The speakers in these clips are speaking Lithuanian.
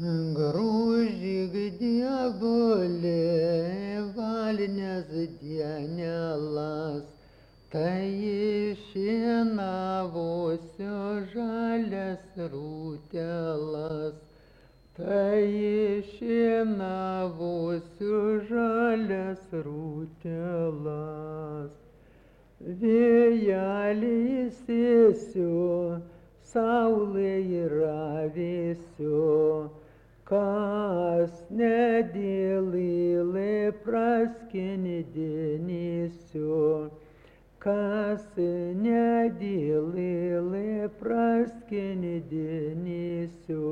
Грузик diavolė, valnės dienelas, tai iššienavusio žalias rūtelas, tai iššienavusio žalias rūtelas. Vėjelį sėsiu, saulė yra vėsiu, kas nedėlėlė praskinį dėnėsiu, kas nedėlėlė praskinį dėnėsiu,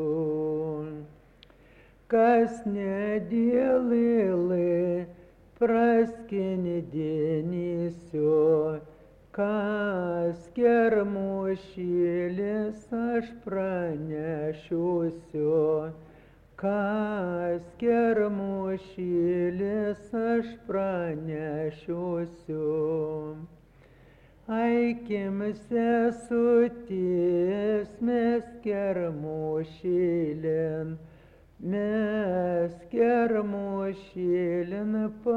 kas nedėlėlė praskinį dėnėsiu, kas kermušėlės aš pranešiusiu, kas kermušėlės aš pranešiusiu. Aikim sesutės mes kermušėlėn, mes kermušėlėn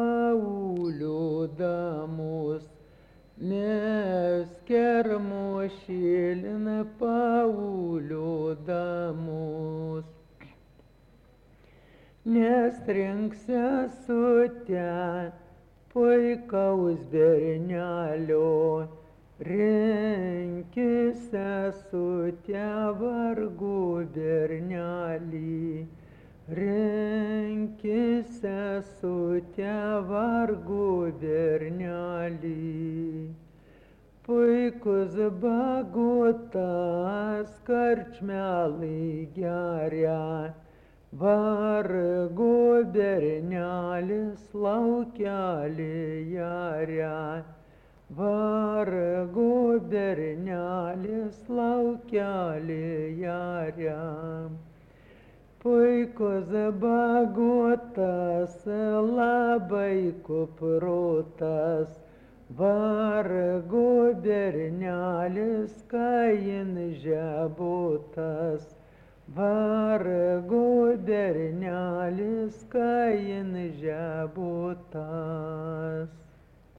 pauliudamus, mes kermušėlėn pauliudamus. Nes rink sesutę puikaus bernelio, renki sesutę vargų bernelį, renki sesutę vargų bernelį. Puikus bagutas karčmelai geria, vargų bernelis laukelį jaria, vargų bernelis laukelį jaria. Puikus bagutas labai kuprutas, vargų bernelis kain žebutas, vargų bernelis kain žebutas.